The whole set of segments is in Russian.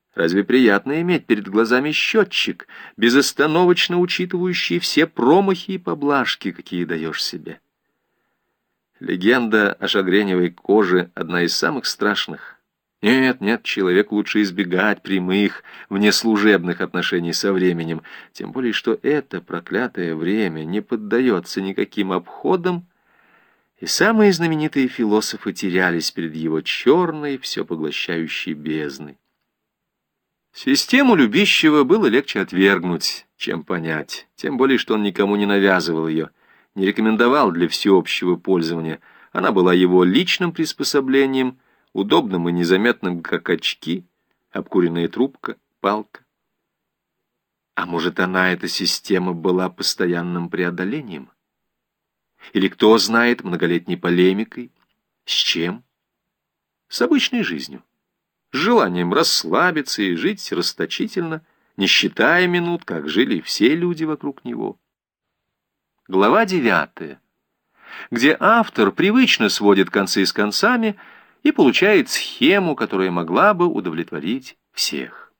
Разве приятно иметь перед глазами счетчик, безостановочно учитывающий все промахи и поблажки, какие даешь себе? Легенда о шагреневой коже — одна из самых страшных. Нет, нет, человеку лучше избегать прямых, внеслужебных отношений со временем, тем более что это проклятое время не поддается никаким обходам, и самые знаменитые философы терялись перед его черной, все поглощающей бездной. Систему любящего было легче отвергнуть, чем понять, тем более что он никому не навязывал ее, не рекомендовал для всеобщего пользования. Она была его личным приспособлением, удобным и незаметным, как очки, обкуренная трубка, палка. А может, эта система, была постоянным преодолением? Или, кто знает, многолетней полемикой? С чем? С обычной жизнью. С желанием расслабиться и жить расточительно, не считая минут, как жили все люди вокруг него. Глава 9, где автор привычно сводит концы с концами и получает схему, которая могла бы удовлетворить всех.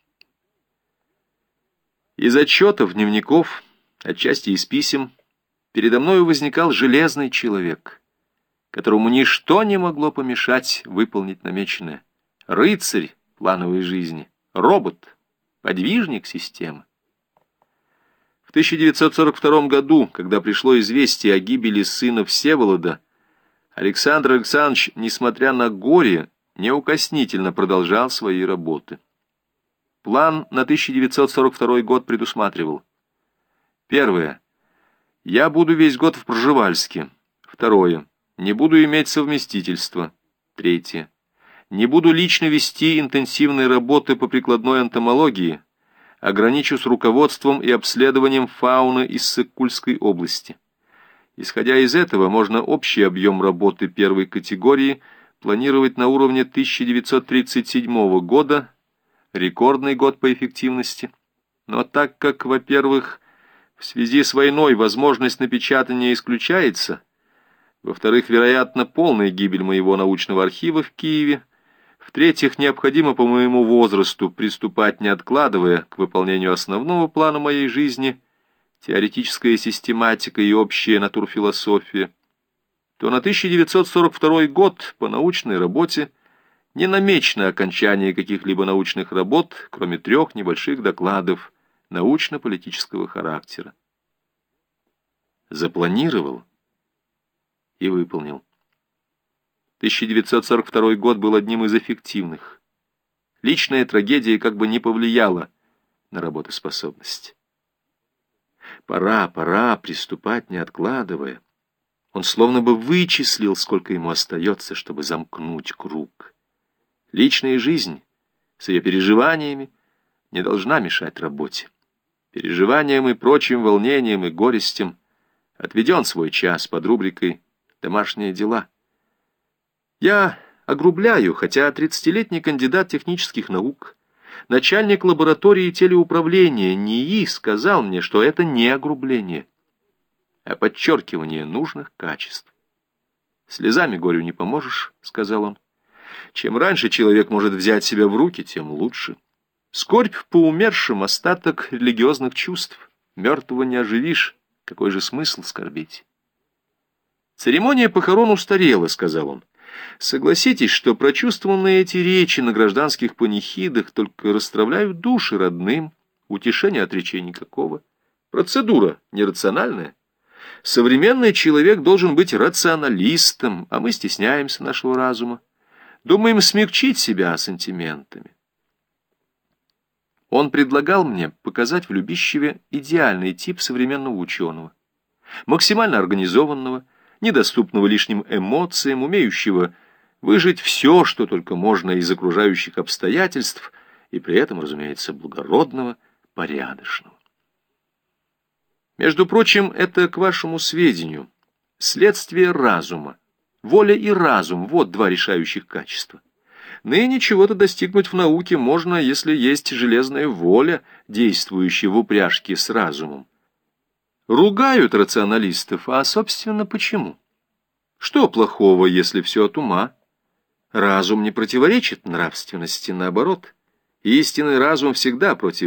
Из отчетов, дневников, отчасти из писем, передо мною возникал железный человек, которому ничто не могло помешать выполнить намеченное. Рыцарь плановой жизни, робот, подвижник системы. В 1942 году, когда пришло известие о гибели сына Всеволода, Александр Александрович, несмотря на горе, неукоснительно продолжал свои работы. План на 1942 год предусматривал: первое. Я буду весь год в Пржевальске. Второе. Не буду иметь совместительства. Третье. Не буду лично вести интенсивные работы по прикладной энтомологии. Ограничусь руководством и обследованием фауны из Сыккульской области. Исходя из этого, можно общий объем работы первой категории планировать на уровне 1937 года, рекордный год по эффективности. Но так как, во-первых, в связи с войной возможность напечатания исключается, во-вторых, вероятно, полная гибель моего научного архива в Киеве, в-третьих, необходимо по моему возрасту приступать, не откладывая, к выполнению основного плана моей жизни, теоретическая систематика и общая натурфилософия, то на 1942 год по научной работе не намечено окончание каких-либо научных работ, кроме 3 небольших докладов научно-политического характера. Запланировал и выполнил. 1942 год был одним из эффективных. Личная трагедия как бы не повлияла на работоспособность. Пора приступать, не откладывая. Он словно бы вычислил, сколько ему остается, чтобы замкнуть круг. Личная жизнь с ее переживаниями не должна мешать работе. Переживаниям и прочим волнениям и горестям отведен свой час под рубрикой «Домашние дела». Я огрубляю, хотя 30-летний кандидат технических наук, начальник лаборатории телеуправления НИИ сказал мне, что это не огрубление, а подчеркивание нужных качеств. «Слезами горю не поможешь», — сказал он. «Чем раньше человек может взять себя в руки, тем лучше. Скорбь по умершим — остаток религиозных чувств. Мертвого не оживишь. Какой же смысл скорбеть?» «Церемония похорон устарела», — сказал он. «Согласитесь, что прочувствованные эти речи на гражданских панихидах только расстравляют души родным, утешения от речей никакого. Процедура нерациональная. Современный человек должен быть рационалистом, а мы стесняемся нашего разума. Думаем смягчить себя сантиментами». Он предлагал мне показать в Любищеве идеальный тип современного ученого, максимально организованного, недоступного лишним эмоциям, умеющего выжить все, что только можно из окружающих обстоятельств, и при этом, разумеется, благородного, порядочного. Между прочим, это, к вашему сведению, следствие разума. Воля и разум — вот 2 решающих качества. Ныне чего-то достигнуть в науке можно, если есть железная воля, действующая в упряжке с разумом. Ругают рационалистов, а, собственно, почему? Что плохого, если все от ума? Разум не противоречит нравственности, наоборот. Истинный разум всегда против